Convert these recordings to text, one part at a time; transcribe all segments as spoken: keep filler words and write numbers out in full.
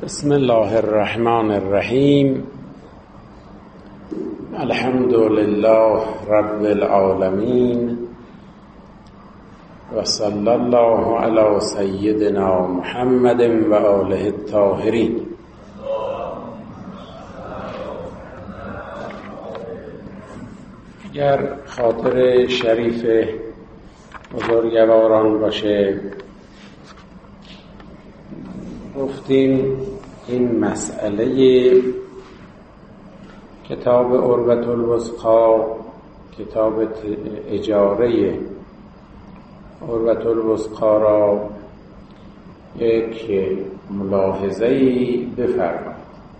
بسم الله الرحمن الرحیم. الحمد لله رب العالمین و صلی الله علی سیدنا محمد و آله الطاهرین. اگر خاطر شریف بزرگواران باشه، گفتیم این مسئله کتاب عروة الوثقی، کتاب اجاره عروة الوثقی را یک ملاحظه‌ای بفرمایید.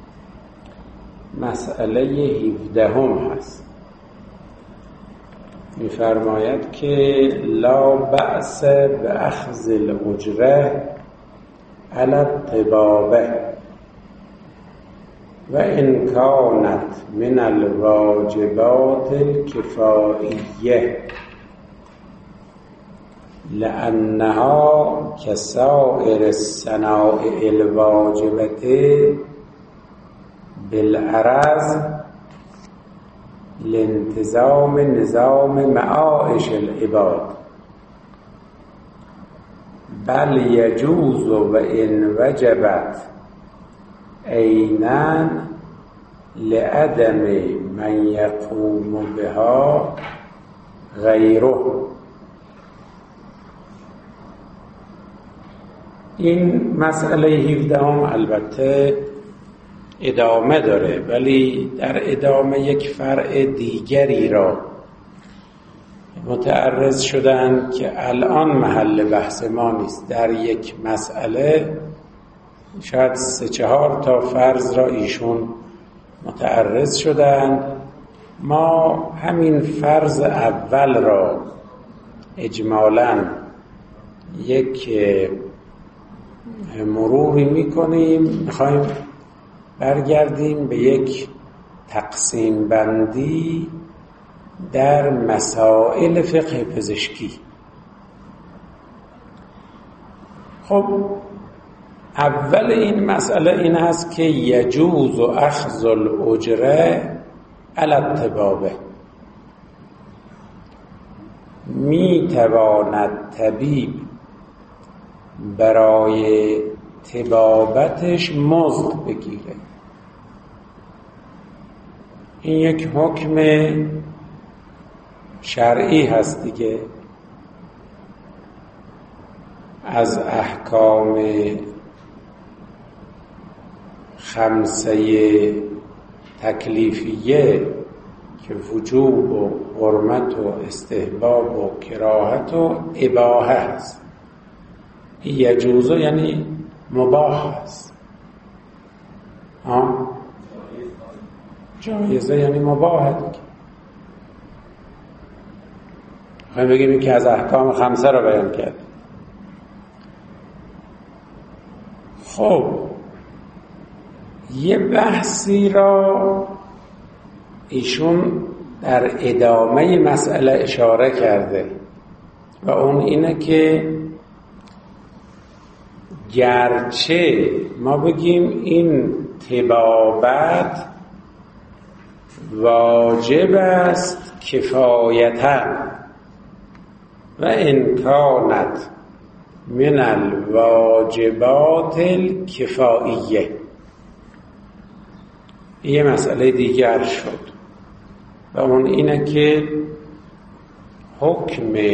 مسئله هفدهم هست. می‌فرماید که لا بأس بأخذ الأجرة على الطبابة و ان كانت من الواجبات الكفائية لأنها كسائر الصنائع الواجبة بالعرض لانتظام نظام معاش العباد، بل يجوز و ان وجبت عیناً لعدم من یقوم بها غیره. این مسئله هفدهم البته ادامه داره، ولی در ادامه یک فرع دیگری را متعرض شدن که الان محل بحث ما نیست. در یک مسئله شاید سه چهار تا فرض را ایشون متعرض شدند. ما همین فرض اول را اجمالاً یک مروری میکنیم، میخوایم برگردیم به یک تقسیم بندی در مسائل فقه پزشکی. خب اول این مسئله این هست که یجوز اخذ الاجره علی الطبابه، می تواند طبیب برای طبابتش مزد بگیره. این یک حکم شرعی هست دیگه، از احکام خمسه تکلیفیه که وجوب و حرمت و استحباب و کراهت و اباحه هست. یجوزه یعنی مباح هست، ها جایزه یعنی مباح دیگه. خواهیم بگیم این که از احکام خمسه را بیان کرد. خب یه بحثی را ایشون در ادامه مسئله اشاره کرده و اون اینه که گرچه ما بگیم این طبابت واجب است کفایتا و ان کانت من الواجبات الکفائیه، یه مسئله دیگر شد و اون اینه که حکم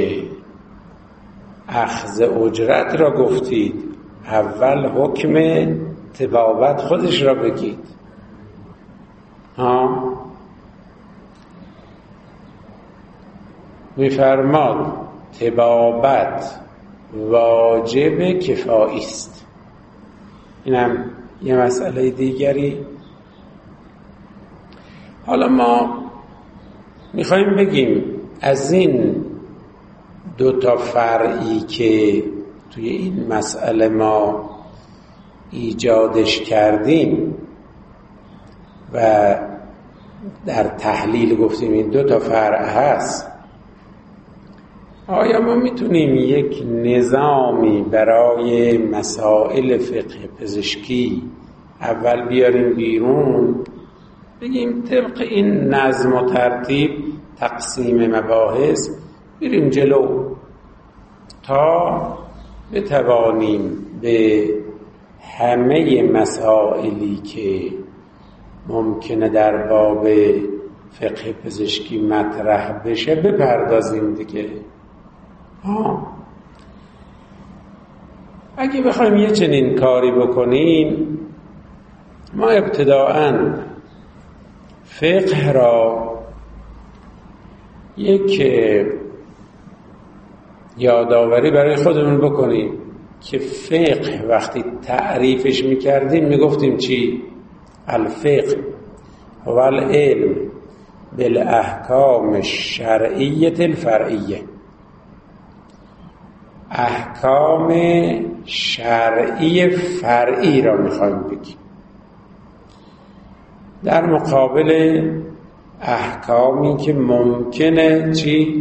اخذ اجرت را گفتید، اول حکم طبابت خودش را بگید. ها میفرماد طبابت واجب کفایی است. اینم یه مسئله دیگری. حالا ما میخوایم بگیم از این دو تا فرعی که توی این مسئله ما ایجادش کردیم و در تحلیل گفتیم این دو تا فرع هست، آیا ما میتونیم یک نظامی برای مسائل فقه پزشکی اول بیاریم بیرون، بگیم طبق این نظم و ترتیب تقسیم مباحث بریم جلو تا بتوانیم به همه مسائلی که ممکنه در باب فقه پزشکی مطرح بشه بپردازیم دیگه. ها اگه بخوایم یه چنین کاری بکنیم، ما ابتداءً فقه را یک یادآوری برای خودمون بکنیم که فقه وقتی تعریفش میکردیم میگفتیم چی؟ الفقه هو العلم بالاحکام الشرعیه الفرعیه. احکام شرعی فرعی را میخوایم بگیم در مقابل احکامی که ممکنه چی؟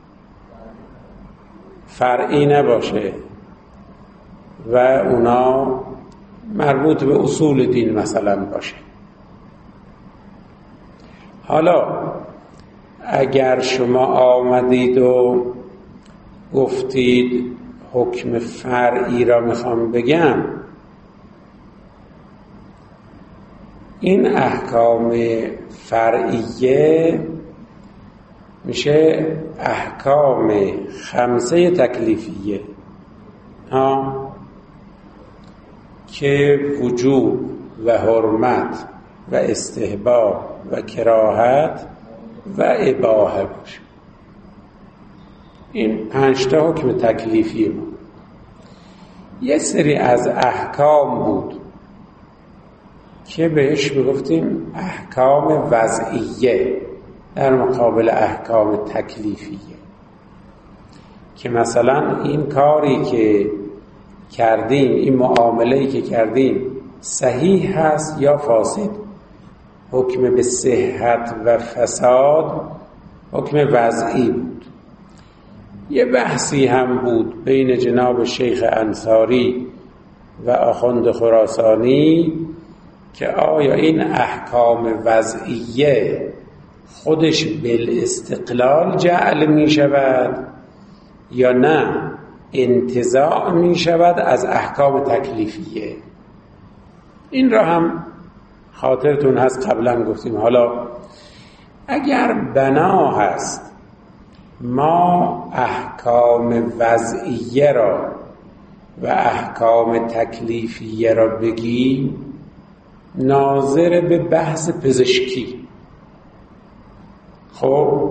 فرعی نباشه و اونا مربوط به اصول دین مثلا باشه. حالا اگر شما آمدید و گفتید حکم فرعی را میخوام بگم، این احکام فرعیه میشه احکام خمسه تکلیفیه ها که وجوب و حرمت و استحباب و کراهت و اباحه باشه. این پنج تا حکم تکلیفی بود. یه سری از احکام بود که بهش میگفتیم احکام وضعیه در مقابل احکام تکلیفیه، که مثلا این کاری که کردیم، این معامله‌ای که کردیم صحیح هست یا فاسد. حکم به صحت و فساد حکم وضعی بود. یه بحثی هم بود بین جناب شیخ انصاری و آخوند خراسانی که آیا این احکام وضعیه خودش بالاستقلال جعل می شود یا نه انتزاع می شود از احکام تکلیفیه. این را هم خاطرتون هست قبلا گفتیم. حالا اگر بنا هست ما احکام وضعیه را و احکام تکلیفیه را بگیم ناظر به بحث پزشکی، خب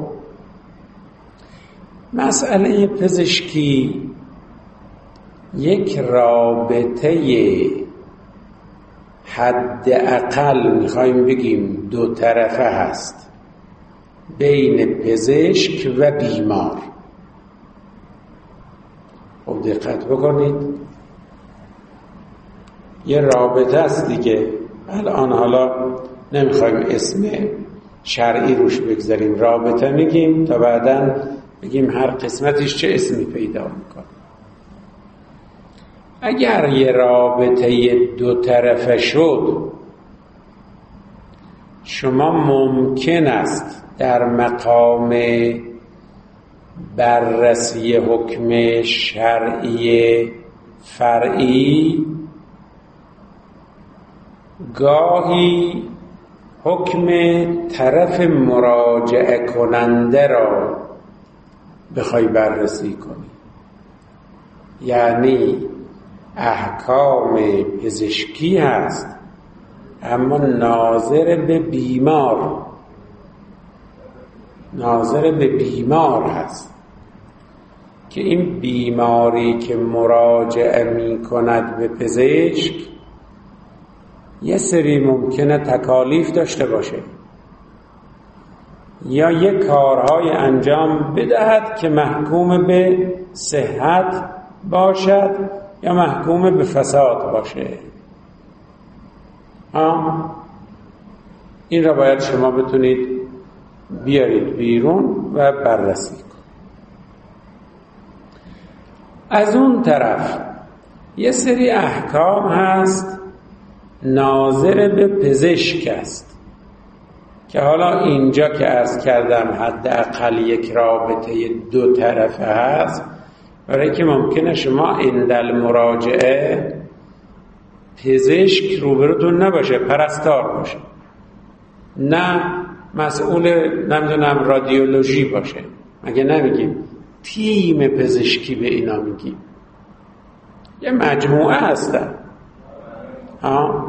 مسئله پزشکی یک رابطه حد اقل میخوایم بگیم دو طرفه هست بین پزشک و بیمار. خب دقت بکنید، یه رابطه است دیگه. الان حالا نمیخوایم اسم شرعی روش بگذاریم، رابطه میگیم تا بعداً بگیم هر قسمتش چه اسمی پیدا میکنه. اگر یه رابطه دو طرفه شد، شما ممکن است در مقام بررسی حکم شرعی فرعی گاهی حکم طرف مراجعه کننده را بخوای بررسی کنی، یعنی احکام پزشکی هست اما ناظر به بیمار ناظر به بیمار هست که این بیماری که مراجعه می کند به پزشک یه سری ممکنه تکالیف داشته باشه یا یه کارهای انجام بدهد که محکوم به صحت باشد یا محکوم به فساد باشه. آه. این را باید شما بتونید بیارید بیرون و بررسی کنید. از اون طرف یه سری احکام هست ناظر به پزشک است که حالا اینجا که عرض کردم حداقل یک رابطه دو طرفه هست، برای که ممکنه شما عند المراجعه پزشک روبروتون نباشه، پرستار باشه، نه مسئول نمیدونم رادیولوژی باشه، مگه نمیگیم تیم پزشکی به اینا میگیم، یه مجموعه هستن. ها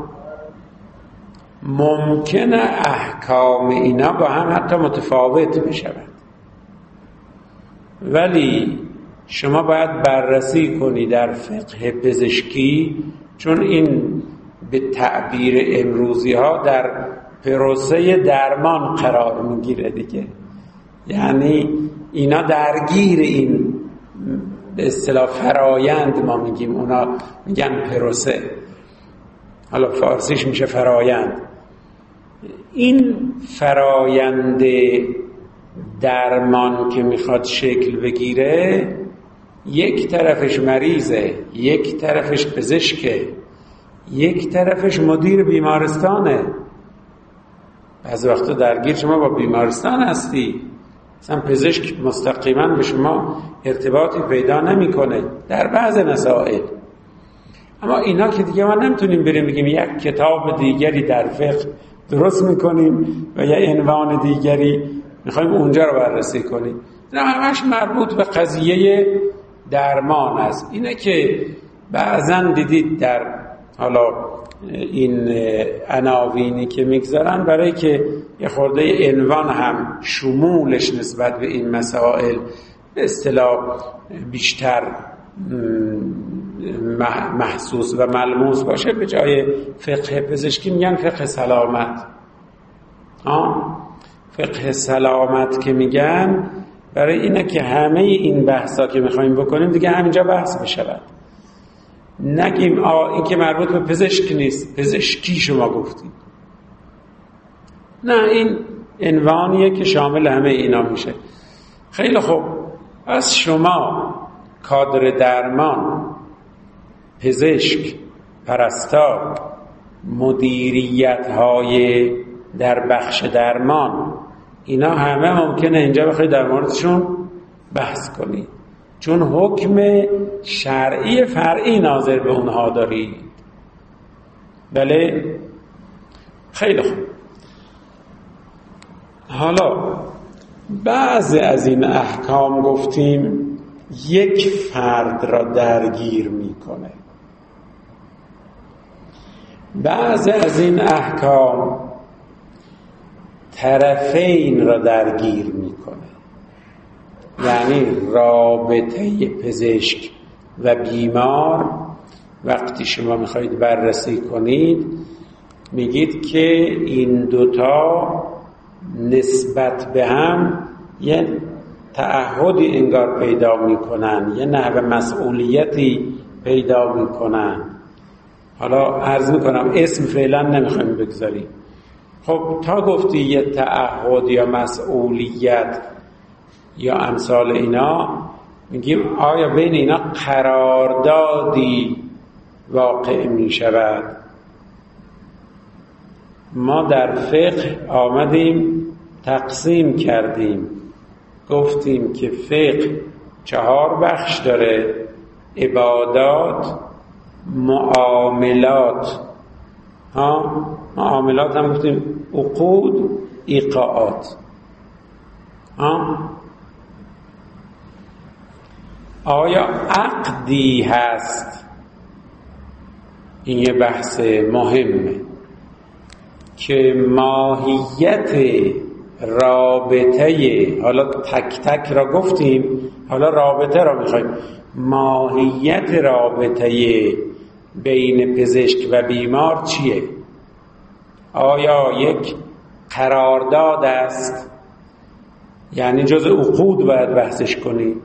ممکنه احکام اینا با هم حتی متفاوت بشود، ولی شما باید بررسی کنی در فقه پزشکی، چون این به تعبیر امروزی ها در پروسه درمان قرار میگیره دیگه، یعنی اینا درگیر این به اصطلاح فرایند ما میگیم، اونا میگن پروسه، حالا فارسیش میشه فرایند. این فرایند درمان که میخواد شکل بگیره، یک طرفش مریضه، یک طرفش پزشکه، یک طرفش مدیر بیمارستانه. بعضی وقتا درگیر شما با بیمارستان هستی، مثلا پزشک مستقیما به شما ارتباطی پیدا نمیکنه در بعض مسائل. اما اینا که دیگه ما نمیتونیم بریم بگیم یک کتاب دیگری در فقه درست میکنیم و یه عنوان دیگری میخوایم اونجا رو بررسی کنیم، نه همش مربوط به قضیه درمان است. اینه که بعضن دیدید در حالا این عناوینی که میگذارن برای که یه خورده عنوان هم شمولش نسبت به این مسائل به اصطلاح بیشتر محسوس و ملموس باشه، به جای فقه پزشکی میگن فقه سلامت. آه؟ فقه سلامت که میگن برای اینه که همه این بحثا که میخوایم بکنیم دیگه همینجا بحث بشود، نگیم آه این که مربوط به پزشک نیست، پزشکی شما گفتید. نه، این عنوانیه که شامل همه اینا میشه. خیلی خوب، از شما کادر درمان، پزشک، پرستار، مدیریت های در بخش درمان، اینا همه ممکنه اینجا بخواید در موردشون بحث کنید، چون حکم شرعی فرعی ناظر به اونها دارید. بله؟ خیلی خوب. حالا بعضی از این احکام گفتیم یک فرد را درگیر میکنه، بعضی از این احکام طرفین را درگیر میکنه، یعنی رابطه پزشک و بیمار وقتی شما میخواید بررسی کنید میگید که این دوتا نسبت به هم یه تعهدی انگار پیدا میکنن، یه نحو مسئولیتی پیدا میکنن. حالا عرض میکنم اسم فعلا نمیخوایم بگذاریم. خب تا گفتی یه تعهد یا مسئولیت یا امثال اینا، میگیم آیا بین اینا قراردادی واقع میشود؟ ما در فقه آمدیم تقسیم کردیم، گفتیم که فقه چهار بخش داره: عبادات، معاملات، ها معاملات هم گفتیم عقود، ایقاعات. ها آیا عقدی هست؟ این یه بحث مهمه که ماهیت رابطه، حالا تک تک را گفتیم، حالا رابطه را میخوایم، ماهیت رابطه بین پزشک و بیمار چیه؟ آیا یک قرارداد است؟ یعنی جز عقود باید بحثش کنیم،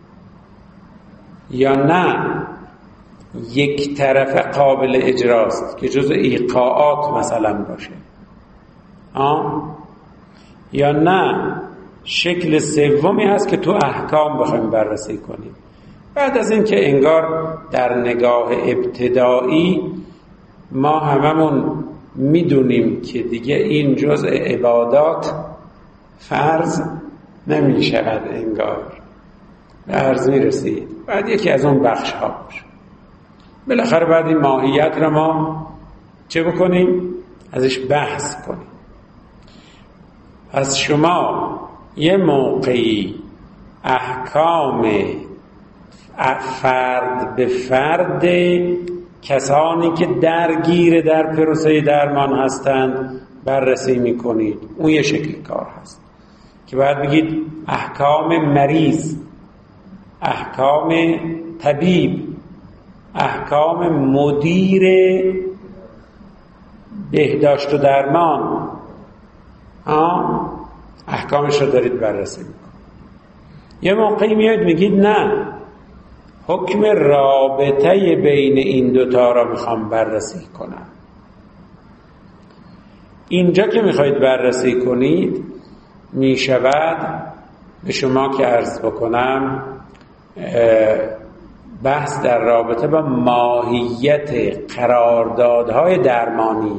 یا نه یک طرف قابل اجراست که جز ایقاعات مثلا باشه؟ آه؟ یا نه شکل سومی هست که تو احکام بخوایم بررسی کنیم؟ بعد از این که انگار در نگاه ابتدایی ما هممون میدونیم که دیگه این جزء عبادات فرض نمی شود، انگار به عرض می رسید بعد یکی از اون بخش ها باشه. بالاخره بعد این ماهیت را ما چه بکنیم؟ ازش بحث کنیم. پس شما یه موقعی احکام فرد به فرد کسانی که درگیر در پروسه درمان هستند بررسی میکنید. اون یه شکل کار هست که باید بگید احکام مریض، احکام طبیب، احکام مدیر بهداشت و درمان، آه احکامش رو دارید بررسی میکنید. یه موقعی میاد میگید نه، حکم رابطه بین این دوتا را میخوام بررسی کنم. اینجا که میخواید بررسی کنید میشود به شما که عرض بکنم بحث در رابطه با ماهیت قراردادهای درمانی.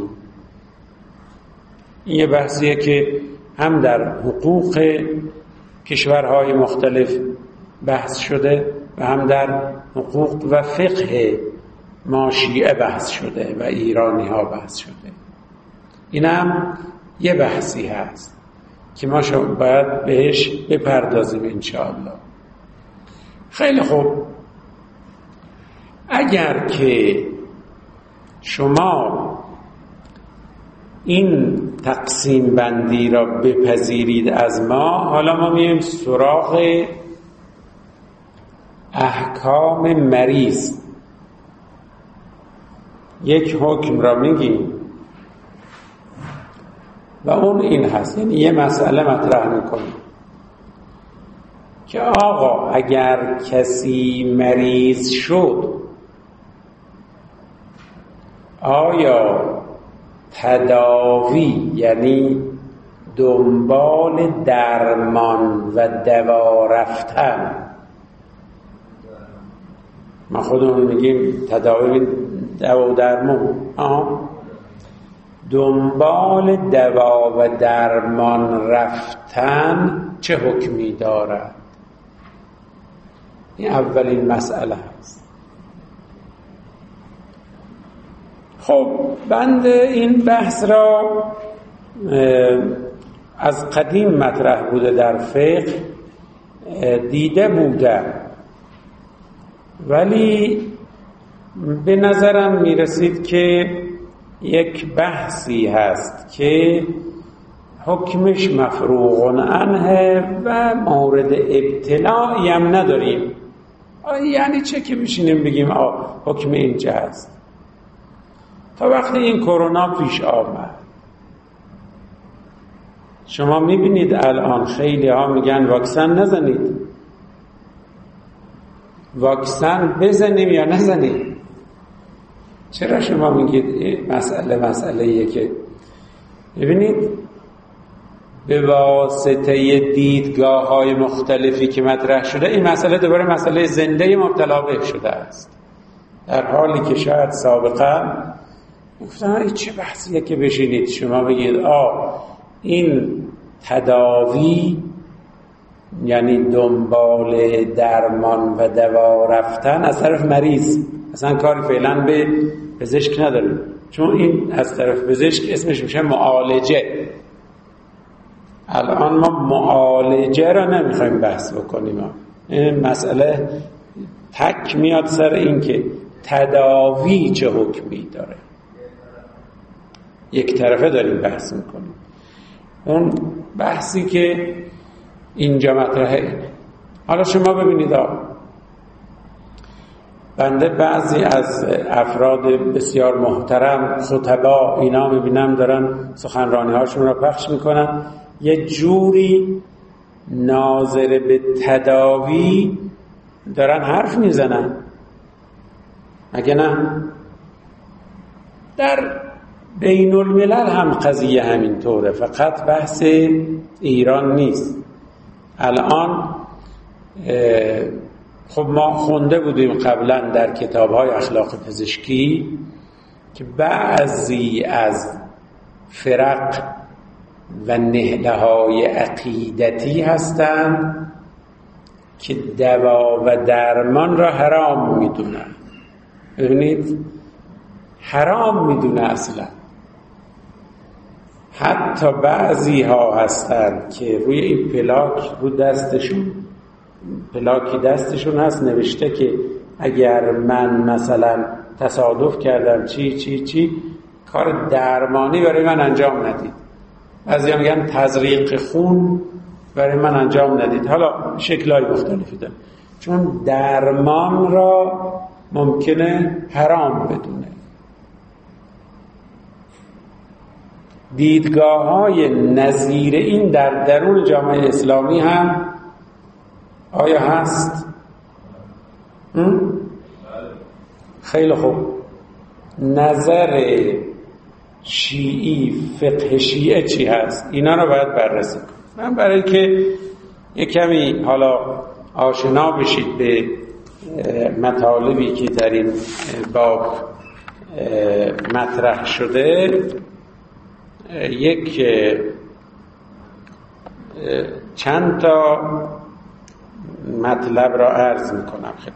این یه بحثیه که هم در حقوق کشورهای مختلف بحث شده و هم در حقوق و فقه ما شیعه بحث شده و ایرانی ها بحث شده. این هم یه بحثی هست که ما باید بهش بپردازیم انشاءالله. خیلی خوب، اگر که شما این تقسیم بندی را بپذیرید از ما، حالا ما میایم سراغ احکام مریض. یک حکم را میگیم و اون این هست، یعنی یه مسئله مطرح میکنیم که آقا اگر کسی مریض شد آیا تداوی یعنی دنبال درمان و دوا رفتن، ما خودمون میگیم تداوی دوا و درمان، آه دنبال دوا و درمان رفتن چه حکمی دارد؟ این اولین مسئله هست. خب بند این بحث را از قدیم مطرح بوده در فقه، دیده بودم، ولی به نظرم میرسید که یک بحثی هست که حکمش مفروغ عنه و مورد ابتلاعی هم نداریم. یعنی چه که بشینیم بگیم آه حکم اینجا هست؟ تا وقتی این کرونا پیش آمد، شما میبینید الان خیلی ها میگن واکسن نزنید. واکسن بزنیم یا نزنیم؟ چرا شما میگید مسئله مسئله ایه که ببینید به واسطه دیدگاه های مختلفی که مطرح شده این مسئله دوباره مسئله زنده مبتلا به شده است، در حالی که شاید سابقا گفتن این چه بحثیه که بشینید شما بگید آه این تداوی یعنی دنبال درمان و دوا رفتن از طرف مریض، اصلا کاری فعلا به پزشک نداریم، چون این از طرف پزشک اسمش میشه معالجه. الان ما معالجه را نمیخوایم بحث بکنیم، این مسئله تک میاد سر این که تداوی چه حکمی داره، یک طرفه داریم بحث میکنیم. اون بحثی که اینجا مطرحه. حالا شما ببینید آه. بنده بعضی از افراد بسیار محترم خطبا اینا میبینم دارن سخنرانی هاشون را پخش میکنن، یه جوری ناظر به تداوی دارن حرف میزنن، مگه نه؟ در بین الملل هم قضیه همین طوره، فقط بحث ایران نیست. الان خب ما خونده بودیم قبلا در کتاب‌های اخلاق پزشکی که بعضی از فرق و نهله‌های عقیدتی هستند که دوا و درمان را حرام میدونن. ببینید حرام میدونه اصلا. حتی بعضی ها هستند که روی این پلاک رو دستشون پلاکی دستشون هست نوشته که اگر من مثلا تصادف کردم چی چی چی کار درمانی برای من انجام ندید. بعضی ها میگن تزریق خون برای من انجام ندید. حالا شکل‌های مختلفی داره، چون درمان را ممکنه حرام بدونه. دیدگاه‌های نظیر این در درون جامعه اسلامی هم آیا هست؟ خیلی خوب. نظر شیعی، فقه شیعه چی هست؟ اینا رو باید بررسی کنم. من برای که یک کمی حالا آشنا بشید به مطالبی که در این باب مطرح شده، یک چند تا مطلب را عرض میکنم خیلی.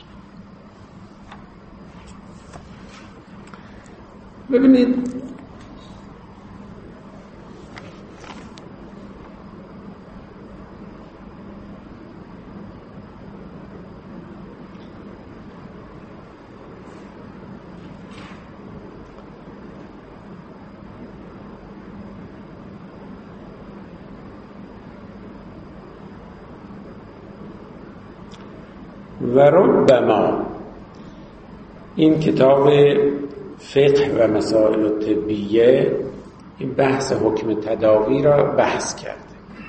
ببینید و ربما این کتاب فقه و مسائل طبیه این بحث حکم تداوی را بحث کرده.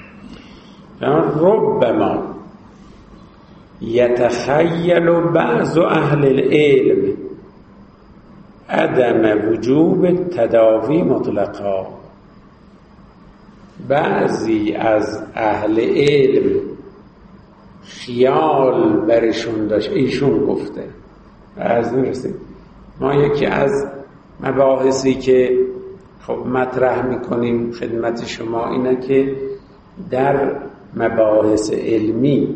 ربما یتخیل بعض اهل العلم عدم وجوب تداوی مطلقا. بعضی از اهل علم خیال برشون داشت، ایشون گفته عرض میرسید. ما یکی از مباحثی که خب مطرح میکنیم خدمت شما اینه که در مباحث علمی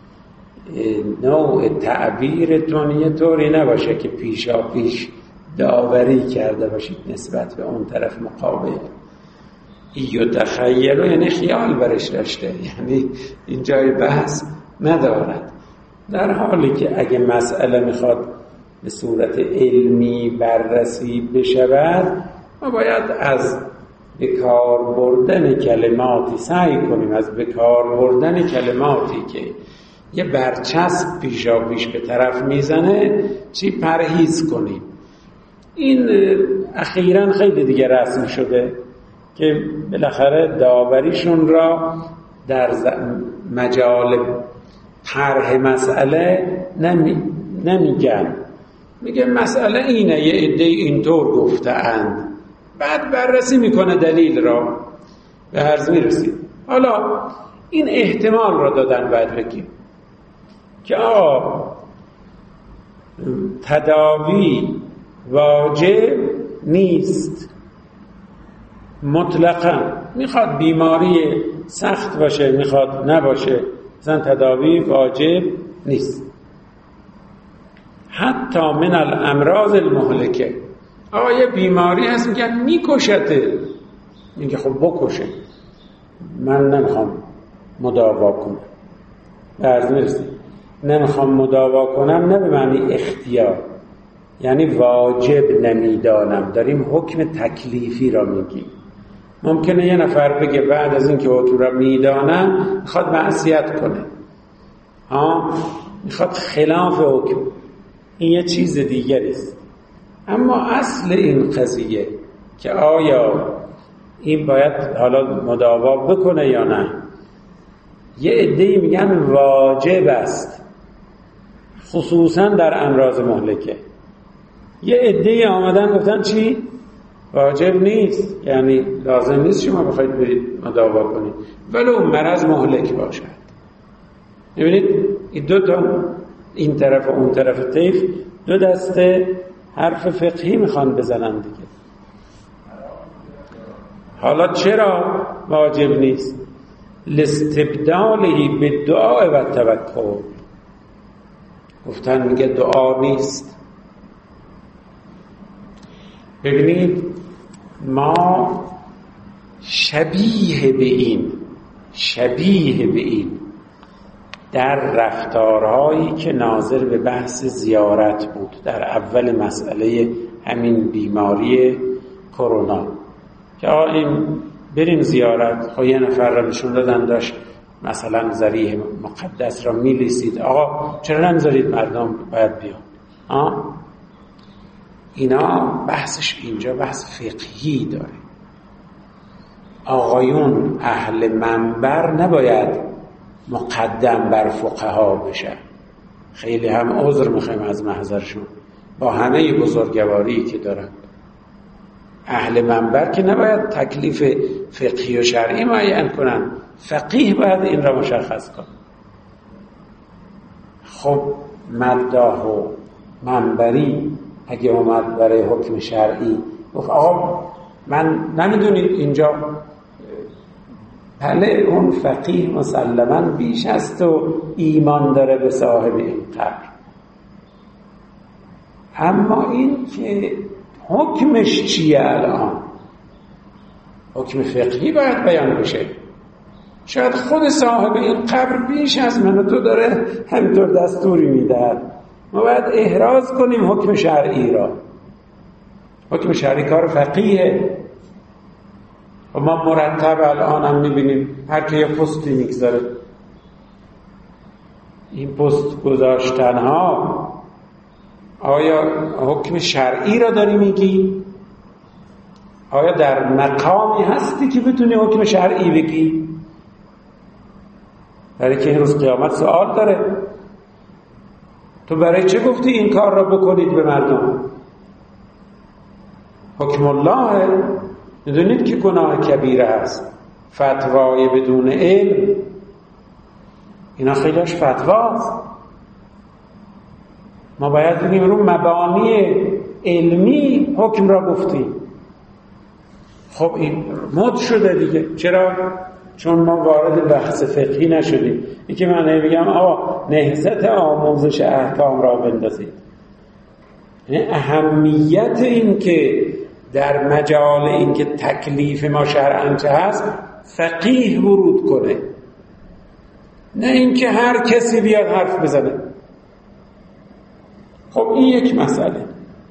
نوع تعبیرتون یه طوری نباشه که پیشا پیش داوری کرده باشید نسبت به اون طرف مقابل. ایو تخیلو یعنی خیال برش داشته، یعنی این جای بحث ندارد، در حالی که اگه مسئله میخواد به صورت علمی بررسی بشود ما باید از بکار بردن کلماتی سعی کنیم، از بکار بردن کلماتی که یه برچسب پیشا پیش به طرف میزنه چی پرهیز کنیم. این اخیراً خیلی دیگه رسم شده که بالاخره داوریشون را در مجال طرح مسئله نمی نمیگن، میگه مسئله اینه، یه عده اینطور گفته‌اند، بعد بررسی میکنه دلیل را به عرض میرسید. حالا این احتمال را دادن باید بگیم که آقا تداوی واجب نیست مطلقاً، میخواد بیماری سخت باشه میخواد نباشه، مثلا تداوی واجب نیست. حتی من الامراض المهلکه، آقا یه بیماری هست میگن میکشته، میگه خب بکشه، من نمیخوام مداوا کنم. عرض میرسید نمیخوام مداوا کنم نه به معنی اختیار، یعنی واجب نمیدانم، داریم حکم تکلیفی را میگیم. ممکنه یه نفر بگه بعد از این که حکم را میدانم میخواد معصیت کنه، ها میخواد خلاف حکم، این یه چیز دیگری است. اما اصل این قضیه که آیا این باید حالا مداوا بکنه یا نه، یه عده‌ای میگن واجب است خصوصا در امراض مهلکه، یه عده‌ای آمدن گفتن چی؟ واجب نیست، یعنی لازم نیست شما بخواید برید مداوا کنید ولو مرض مهلک باشد. ببینید این دو تا، این طرف و اون طرف طیف، دو دسته حرف فقهی میخوان بزنن دیگه. حالا چرا واجب نیست؟ لاستبداله به دعا و توکل. گفتن میگه دعا نیست. ببینید ما شبیه به این شبیه به این در رفتارهایی که ناظر به بحث زیارت بود در اول مسئله همین بیماری کرونا که آقا این بریم زیارت، خب یه نفر را نشون دادن داشت مثلا ذریح مقدس را میلیسید، آقا چرا نمیذارید مردم باید بیان؟ آه؟ اینا بحثش اینجا بحث فقهی داره. آقایون اهل منبر نباید مقدم بر فقها بشن. خیلی هم عذر میخوایم از محضرشون با همه بزرگواری که دارن. اهل منبر که نباید تکلیف فقهی و شرعی معین کنن، فقیه باید این را مشخص کنن. خب مداح و منبری اگه اومد برای حکم شرعی گفت آقا من نمیدونید اینجا، بله اون فقیه مسلماً بیش است و ایمان داره به صاحب این قبر، اما این که حکمش چیه الان؟ حکم فقهی باید بیان بشه. شاید خود صاحب این قبر بیش از من و تو داره همینطور دستوری میده، ما باید احراز کنیم حکم شرعی را. حکم شرعی کار فقیه. و ما مرتب الان هم میبینیم هر که یه پستی میگذاره، این پست گذاشتن ها آیا حکم شرعی را داری میگی؟ آیا در مقامی هستی که بتونی حکم شرعی بگی؟ برای که این روز قیامت سوال داره. تو برای چه گفتی این کار را بکنید به مردم؟ حکم الله میدونید که گناه کبیره است. فتوای بدون علم، اینا خیلیش فتواست. ما باید بگیم رو مبانی علمی حکم را گفتیم. خب این مد شده دیگه. چرا؟ چون ما وارد بحث فقهی نشدیم. این که من بگم آقا نهضت آموزش احکام را بندازید، یعنی اهمیت این که در مجال این که تکلیف ما شرعاً چه هست فقیه ورود کنه، نه این که هر کسی بیاد حرف بزنه. خب این یک مسئله.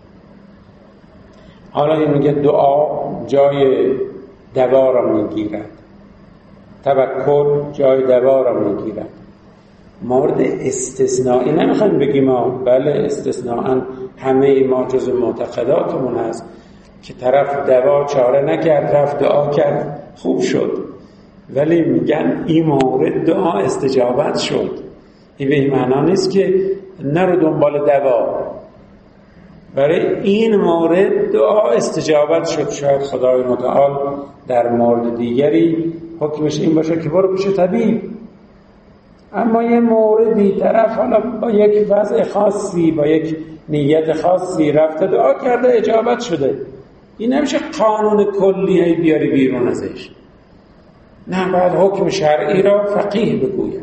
حالا این میگه دعا جای دوا را میگیرد، توکل جای دوا را میگیرد. مورد استثنایی نمیخوایم بگیم ما بله استثناءً همه ما جز معتقداتمون هست که طرف دوا چاره نکرد رفت دعا کرد خوب شد، ولی میگن این مورد دعا استجابت شد. این به این معنا نیست که نرو دنبال دوا، برای این مورد دعا استجابت شد. شاید خدای متعال در مورد دیگری حکمش این باشه که برو پیش طبیب، اما یه موردی طرف حالا با یک وضع خاصی با یک نیت خاصی رفته دعا کرده اجابت شده. این نمیشه قانون کلی هی بیاری بیرون ازش. نه، باید حکم شرعی را فقیه بگوید.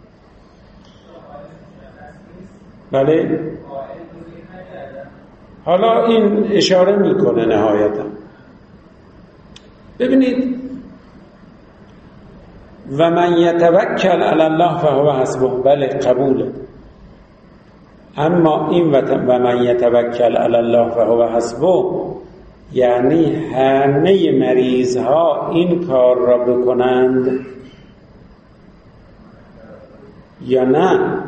بله حالا این اشاره میکنه نهایتا. ببینید و من یتوکل علی الله فهو حسبه، بله قبوله، اما این و من یتوکل علی الله فهو حسبه یعنی همه مریض ها این کار را بکنند یا نه؟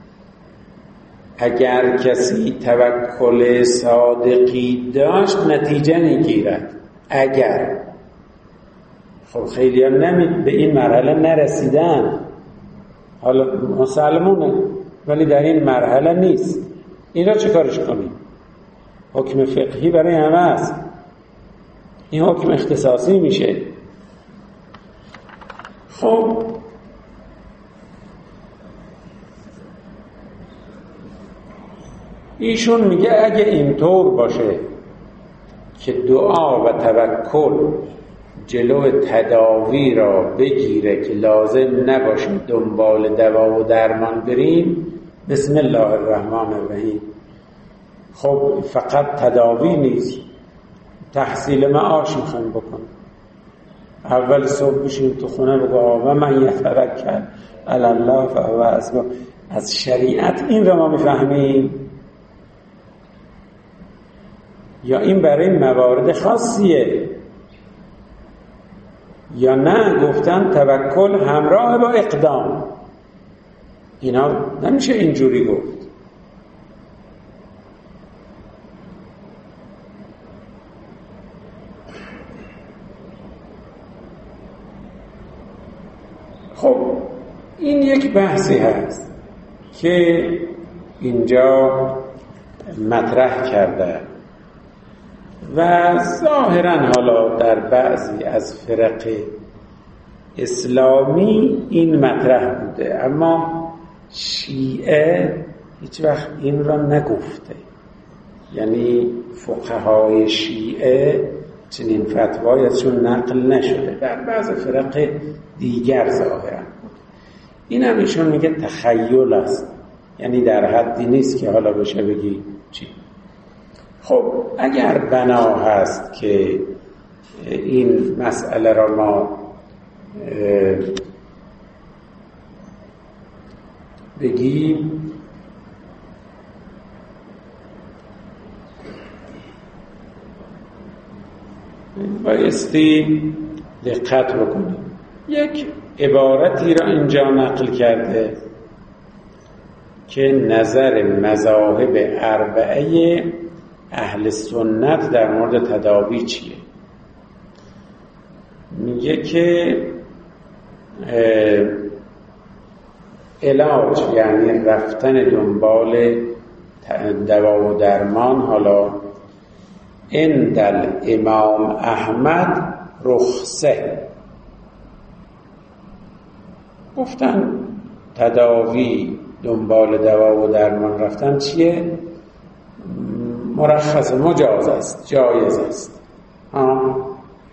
اگر کسی توکل صادقی داشت نتیجه میگیرد. اگر خب خیلی هم نمی به این مرحله نرسیدن، حالا مسلمونه ولی در این مرحله نیست، این را چه کارش کنیم؟ حکم فقهی برای همه است، این حکم اختصاصی میشه. خب ایشون میگه اگه اینطور باشه که دعا و توکل جلو تداوی را بگیره که لازم نباشه دنبال دوا و درمان بریم، بسم الله الرحمن الرحیم. خب فقط تداوی نیست، تحصیل معاش میخوایم بکنیم. اول صبح بشیم تو خونه بگو و من یتوکل علی الله فهو حسبه. از شریعت این رو ما میفهمیم یا این برای موارد خاصیه؟ یا نه گفتن توکل همراه با اقدام؟ اینا نمیشه اینجوری گفت. خب این یک بحثی هست که اینجا مطرح کرده و ظاهرا حالا در بعضی از فرق اسلامی این مطرح بوده، اما شیعه هیچ وقت این را نگفته. یعنی فقهای شیعه چنین فتوایی ازشون نقل نشده، در بعض فرق دیگر ظاهرا بود. این هم ایشون میگه تخیل است، یعنی در حدی نیست که حالا بشه بگی چی. خب اگر بنا هست که این مسئله را ما بگیم، بایستی دقت بکنیم. یک عبارتی را اینجا نقل کرده که نظر مذاهب اربعه اهل سنت در مورد تداوی چیه. میگه که علاج یعنی رفتن دنبال دوا و درمان، حالا عند الامام احمد رخصه. گفتن تداوی دنبال دوا و درمان رفتن چیه؟ مرخص، مجاز است، جایز است. آه.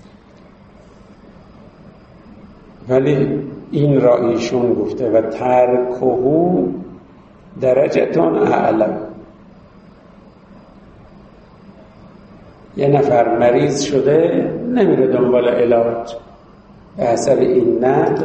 ولی این را ایشون گفته و ترکهو درجتون اعلا. یه نفر مریض شده نمیره دنبال علاج به اثر این نقل.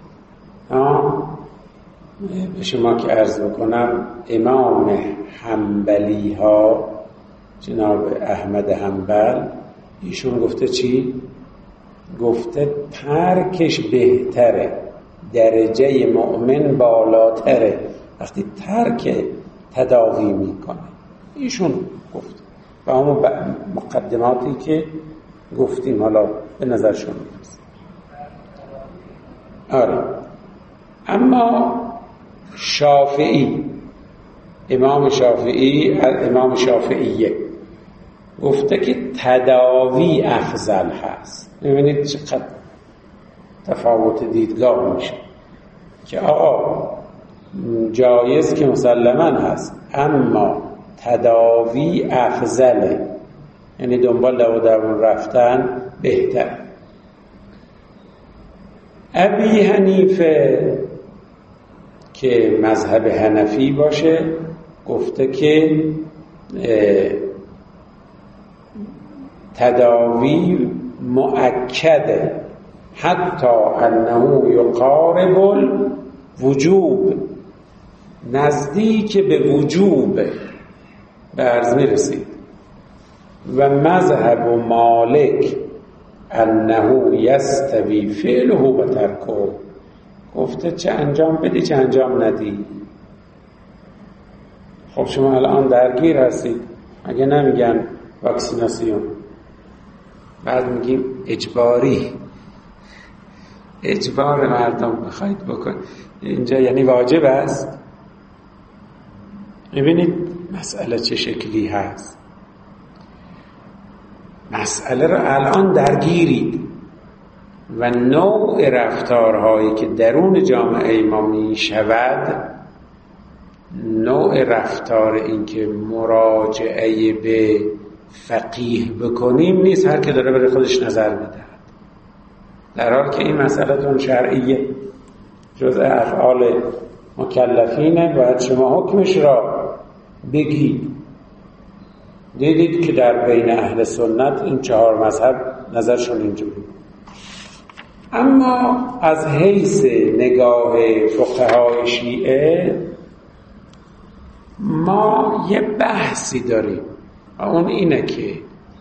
به شما که عرض بکنم امام حنبلی ها جناب احمد حنبل ایشون گفته چی؟ گفته ترکش بهتره، درجه مؤمن بالاتره وقتی ترک تداوی میکنه. ایشون گفت و همون مقدماتی که گفتیم حالا به نظر شما هست. آره. اما شافعی، امام شافعی، امام شافعیه گفته که تداوی افضل هست. ببینید چقدر تفاوت دیدگاه میشه که آقا جایز که مسلماً هست، اما تداوی افضله، یعنی دنبال دوا درمان رفتن بهتر. ابی حنیفه که مذهب حنفی باشه گفته که تداوی مؤکده حتی انه یقارب الوجوب، نزدیک به وجوب به عرض میرسید. و مذهب و مالک انه یستوی فعله و ترکه، گفته چه انجام بدی چه انجام ندی. خب شما الان درگیر هستید، اگه نمیگن واکسیناسیون بعد میگیم اجباری، اجبار مردم بخواید بکن اینجا یعنی واجب است. میبینید مسئله چه شکلی هست. مسئله رو الان درگیرید و نوع رفتارهایی که درون جامعه ما می شود نوع رفتار این که مراجعه به فقیه بکنیم نیست، هر که داره برای خودش نظر میده، در حال که این مسئله شرعیه، جزء افعال مکلفینه، باید شما حکمش را بگید. دیدید که در بین اهل سنت این چهار مذهب نظرشون اینجوری. اما از حیث نگاه فقهای شیعه ما یه بحثی داریم و اون اینه که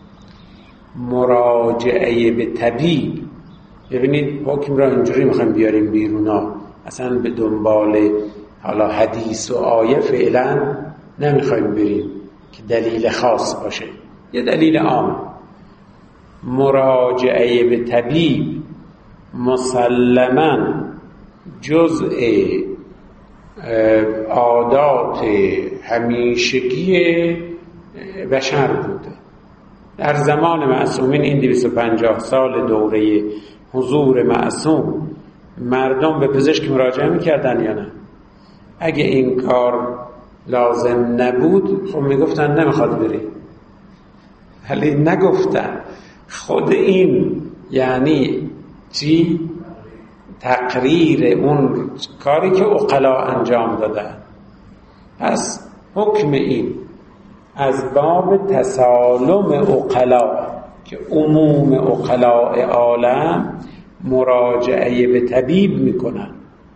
مراجعه به طبیب، ببینید حکم را اینجوری میخوایم بیاریم بیرونا، اصلا به دنبال حالا حدیث و آیه فعلا نمیخوایم بریم که دلیل خاص باشه، یه دلیل عام. مراجعه به طبیب مسلماً جزء عادات همیشگی بشر بوده. در زمان معصومین این دویست و پنجاه سال دوره حضور معصوم مردم به پزشک مراجعه میکردن یا نه؟ اگه این کار لازم نبود خب میگفتن نمیخواد بری، ولی نگفتن. خود این یعنی چی؟ تقریر اون کاری که عقلا انجام دادن. پس حکم این از باب تسالم عقلا که عموم عقلاء عالم مراجعه به طبیب میکنن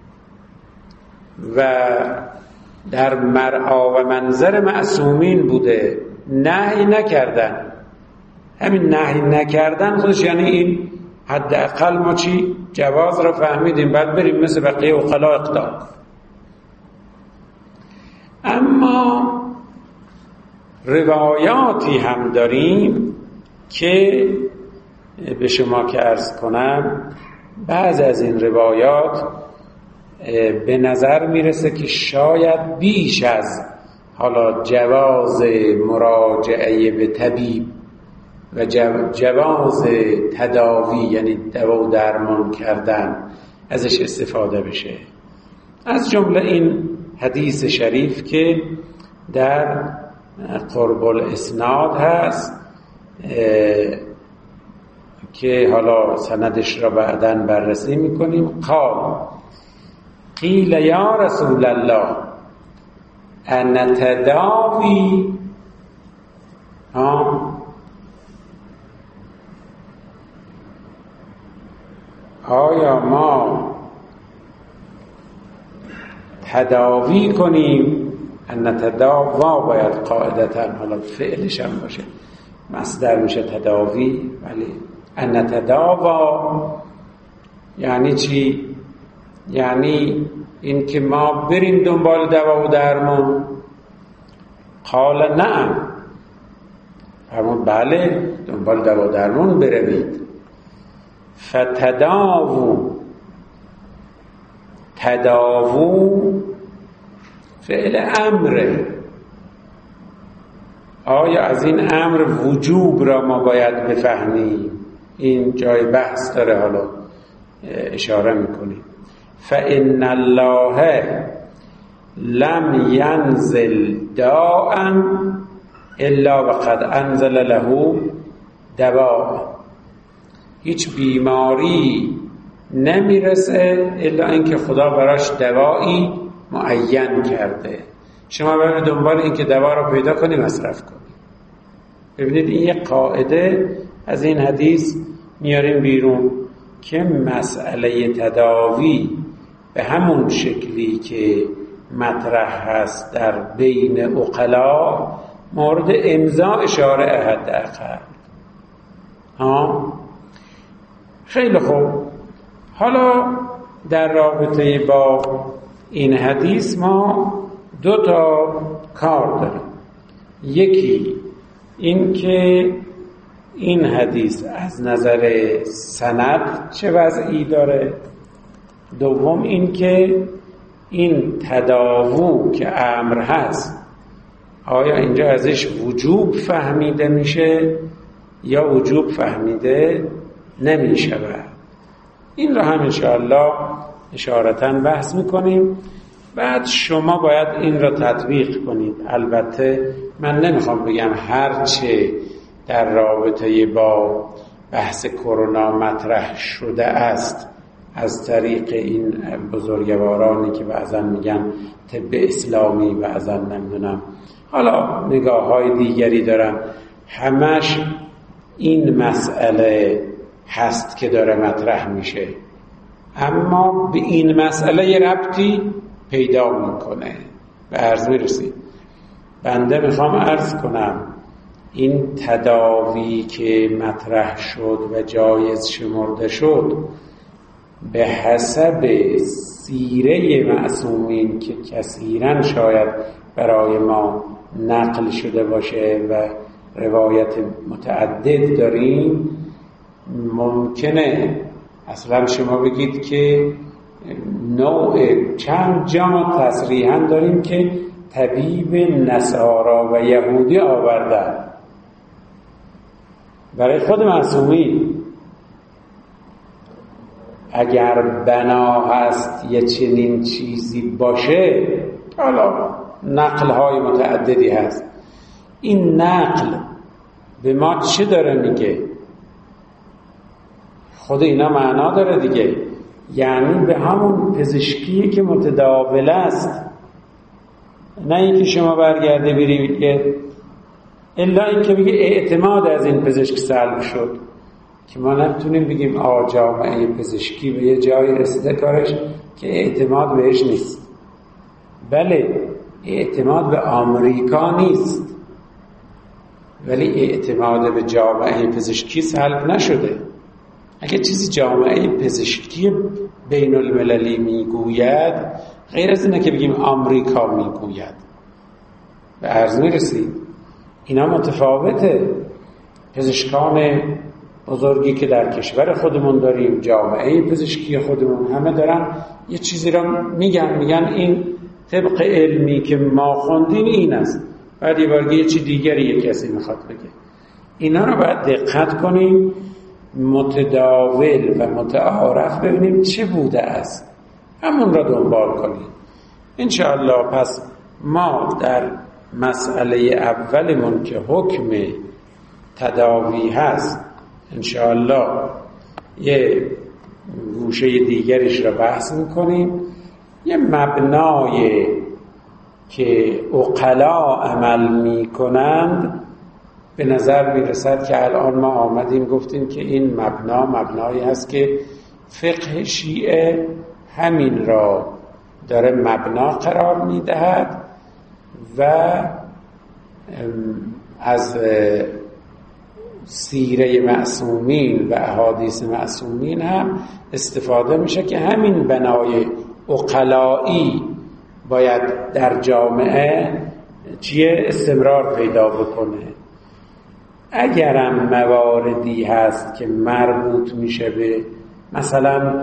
و در مرعا و منظر معصومین بوده، نهی نکردن. همین نهی نکردن خودش یعنی این حداقل ما چی؟ جواز را فهمیدیم، بعد بریم مثل بقیه عقلا اقدام. اما روایاتی هم داریم که به شما که عرض کنم بعض از این روایات به نظر میرسه که شاید بیش از حالا جواز مراجعه به طبیب و جواز تداوی یعنی دوا و درمان کردن ازش استفاده بشه. از جمله این حدیث شریف که در قرب الاسناد هست که حالا سندش را بعداً بررسی میکنیم. قال قیل یا رسول الله ان تداوی آیا ما تداوی کنیم؟ ان تداوا باید قاعدتا حالا فعلش هم باشه، مصدر میشه تداوی، ولی ان تداوا یعنی چی؟ یعنی این که ما بریم دنبال دوا و درمان. قال نعم، فرمود بله دنبال دوا و درمان بروید. فتداوو، تداوو فعل امره. آیا از این امر وجوب را ما باید بفهمیم؟ این جای بحث داره، حالا اشاره میکنیم. فإن الله لم ينزل داء الا وقد انزل له دواء. هیچ بیماری نمیرسه الا اینکه خدا براش دوایی معین کرده. شما برید دنبال این که دوا رو پیدا کنی مصرف کنی. ببینید این یک قاعده از این حدیث میاریم بیرون که مسئله تداوی به همون شکلی که مطرح هست در بین عقلا مورد امضاء شارع حداقل. ها خیلی خوب. حالا در رابطه با این حدیث ما دو تا کار داریم. یکی این که این حدیث از نظر سند چه وضعی داره. دوم این که این تداوو که امر هست آیا اینجا ازش وجوب فهمیده میشه یا وجوب فهمیده نمیشه. این رو هم انشاءالله اشارتاً بحث میکنیم. بعد شما باید این را تطبیق کنید. البته من نمیخوام بگم هرچه در رابطه با بحث کرونا مطرح شده است از طریق این بزرگوارانی که بعضا میگن طب اسلامی، بعضا نمیدونم حالا نگاه های دیگری دارن، همش این مسئله هست که داره مطرح میشه، اما به این مسئله یه ربطی پیدا میکنه. به عرض میرسید. بنده میخوام عرض کنم این تداوی که مطرح شد و جایز شمرده شد به حسب سیره معصومین که کثیرا شاید برای ما نقل شده باشه و روایت متعدد داریم، ممکنه اصلا شما بگید که نوع چند جا تصریحاً داریم که طبیب نصارا و یهودی آوردن برای خود معصومین. اگر بنا هست یه چنین چیزی باشه، حالا نقل های متعددی هست، این نقل به ما چه داره میگه؟ خود اینا معنا داره دیگه، یعنی به همون پزشکی که متداول است، نه اینکه شما برگرده بری بگه الا اینکه بگه اعتماد از این پزشک سلب شد، که ما نتونیم بگیم آ جامعه پزشکی به یه جایی رسیده کارش که اعتماد بهش نیست. بله اعتماد به آمریکا نیست، ولی اعتماد به جامعه پزشکی سلب نشده. اگه چیزی جامعه پزشکی بین المللی میگوید غیر از اینه که بگیم آمریکا میگوید. به عرض میرسید اینا متفاوته. پزشکان بزرگی که در کشور خودمون داریم، جامعه پزشکی خودمون، همه دارن یه چیزی را میگن میگن این طبق علمی که ما خوندیم این است، بعد یه بارگی یه چی دیگری یه کسی میخواد بگه. اینا رو باید دقت کنیم، متداول و متعارف ببینیم چه بوده است، همون را دنبال کنیم انشاءالله. پس ما در مسئله اولمون که حکم تداوی هست انشاءالله یه گوشه دیگرش را بحث میکنیم. یه مبنای که عقلا عمل میکنند به نظر میرسد که الان ما آمدیم گفتیم که این مبنا مبنایی هست که فقه شیعه همین را داره مبنا قرار میدهد و از سیره معصومین و احادیث معصومین هم استفاده میشه که همین بنای عقلایی باید در جامعه چیه استمرار پیدا بکنه. اگرم مواردی هست که مربوط میشه به مثلا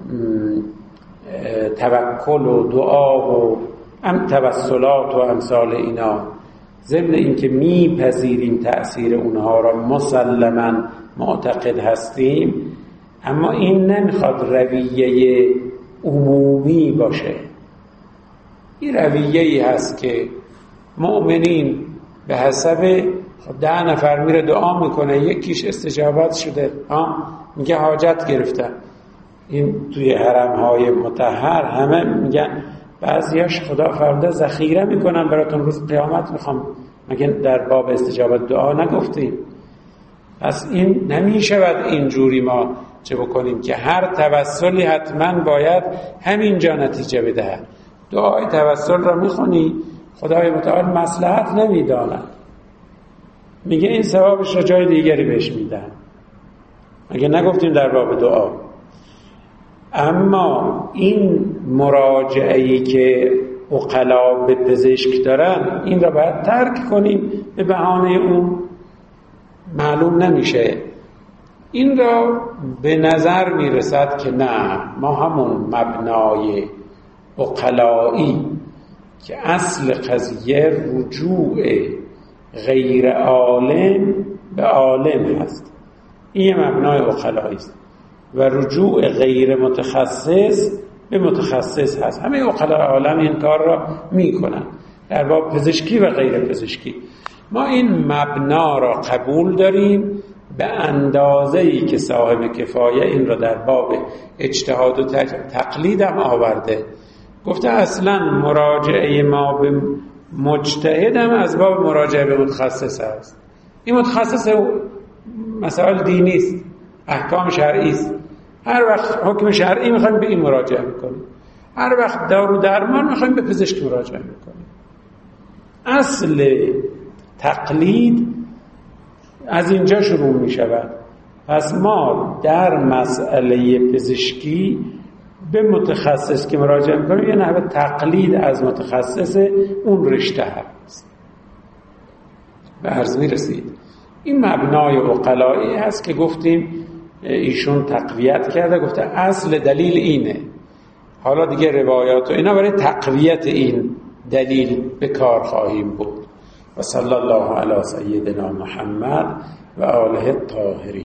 توکل و دعا و ام توسلات و امثال اینا، ضمن اینکه میپذیریم تأثیر اونها را مسلما معتقد هستیم، اما این نمیخواد رویه عمومی باشه. این رویه‌ای هست که مؤمنین به حسب ده نفر میره دعا میکنه، یکیش استجابت شده، آه میگه حاجت گرفتن. این توی حرم‌های مطهر همه میگن، بعضیاش خدا فرموده ذخیره میکنن براتون روز قیامت میخوام، مگه در باب استجابت دعا نگفتیم؟ پس این نمیشود اینجوری ما چه بکنیم که هر توسلی حتما باید همینجا نتیجه بده. دعای توسل را میخونی، خدای متعال مصلحت نمیداند، میگه این ثوابش را جای دیگری بهش میدن، مگه نگفتیم در باب دعا؟ اما این مراجعه‌ای که عقلا به پزشک دارن، این را باید ترک کنیم به بهانه اون معلوم نمیشه. این را به نظر میرسد که نه، ما همون مبنای عقلایی که اصل قضیه رجوع غیر عالم به عالم هست، این مبنای عقلایی است، و رجوع غیر متخصص به به متخصص هست. همه عقلای عالم این کار را میکنن در باب پزشکی و غیر پزشکی. ما این مبنا را قبول داریم به اندازه‌ای که صاحب کفایه این را در باب اجتهاد و تقلید هم آورده. گفته اصلا مراجعه ما به مجتهد هم از باب مراجعه به متخصص است. این متخصص مسائل دینی است، احکام شرعی است. هر وقت حکم شرعی میخوایم به این مراجعه میکنیم، هر وقت دارو درمان میخوایم به پزشک مراجعه میکنیم. اصل تقلید از اینجا شروع میشود. پس ما در مسئله پزشکی به متخصص که مراجعه میکنیم یه نحوه تقلید از متخصص اون رشته هست. به عرض میرسید این مبنای عقلایی هست که گفتیم ایشون تقویت کرده، گفته اصل دلیل اینه. حالا دیگه روایات و اینا برای تقویت این دلیل به کار خواهیم بود. و صلی الله علی سیدنا محمد و آله الطاهرین.